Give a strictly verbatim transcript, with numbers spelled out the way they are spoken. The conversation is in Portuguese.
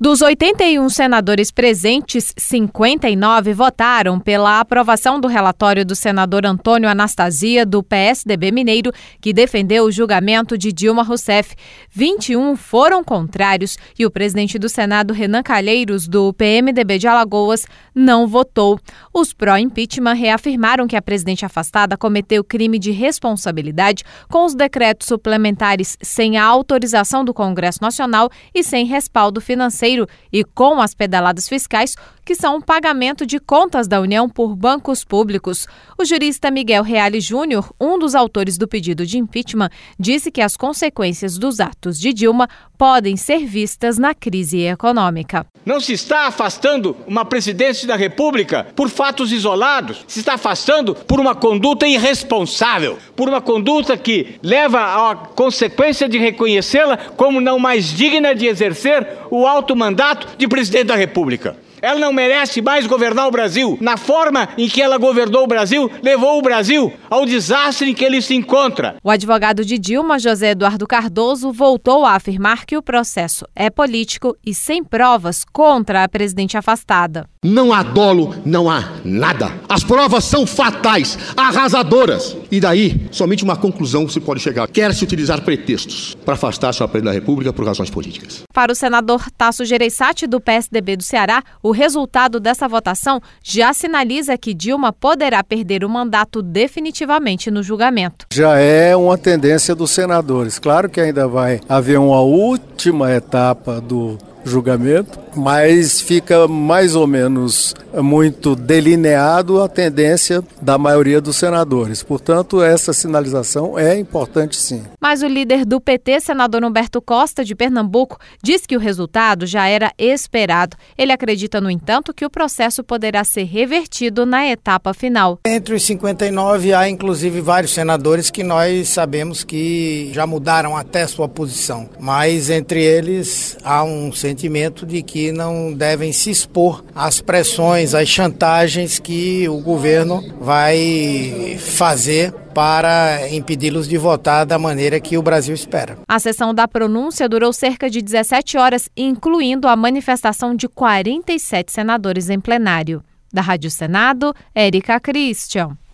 Dos oitenta e um senadores presentes, cinquenta e nove votaram pela aprovação do relatório do senador Antônio Anastasia, do P S D B mineiro, que defendeu o julgamento de Dilma Rousseff. vinte e um foram contrários e o presidente do Senado, Renan Calheiros, do P M D B de Alagoas, não votou. Os pró-impeachment reafirmaram que a presidente afastada cometeu crime de responsabilidade com os decretos suplementares sem a autorização do Congresso Nacional e sem respaldo financeiro e com as pedaladas fiscais, que são o pagamento de contas da União por bancos públicos. O jurista Miguel Reale Júnior, um dos autores do pedido de impeachment, disse que as consequências dos atos de Dilma podem ser vistas na crise econômica. Não se está afastando uma presidente da República por fatos isolados, se está afastando por uma conduta irresponsável, por uma conduta que leva à consequência de reconhecê-la como não mais digna de exercer o alto mandato de presidente da República. Ela não merece mais governar o Brasil. Na forma em que ela governou o Brasil, levou o Brasil ao desastre em que ele se encontra. O advogado de Dilma, José Eduardo Cardoso, voltou a afirmar que o processo é político e sem provas contra a presidente afastada. Não há dolo, não há nada. As provas são fatais, arrasadoras. E daí, somente uma conclusão se pode chegar. Quer-se utilizar pretextos para afastar a senhora presidente da República por razões políticas. Para o senador Tasso Gereissati, do P S D B do Ceará, o resultado dessa votação já sinaliza que Dilma poderá perder o mandato definitivamente no julgamento. Já é uma tendência dos senadores. Claro que ainda vai haver uma última etapa do julgamento, mas fica mais ou menos muito delineado a tendência da maioria dos senadores. Portanto, essa sinalização é importante, sim. Mas o líder do P T, senador Humberto Costa, de Pernambuco, diz que o resultado já era esperado. Ele acredita, no entanto, que o processo poderá ser revertido na etapa final. Entre os cinquenta e nove, há inclusive vários senadores que nós sabemos que já mudaram até sua posição. Mas entre eles há um sentimento de que não devem se expor às pressões, às chantagens que o governo vai fazer para impedi-los de votar da maneira que o Brasil espera. A sessão da pronúncia durou cerca de dezessete horas, incluindo a manifestação de quarenta e sete senadores em plenário. Da Rádio Senado, Érica Christian.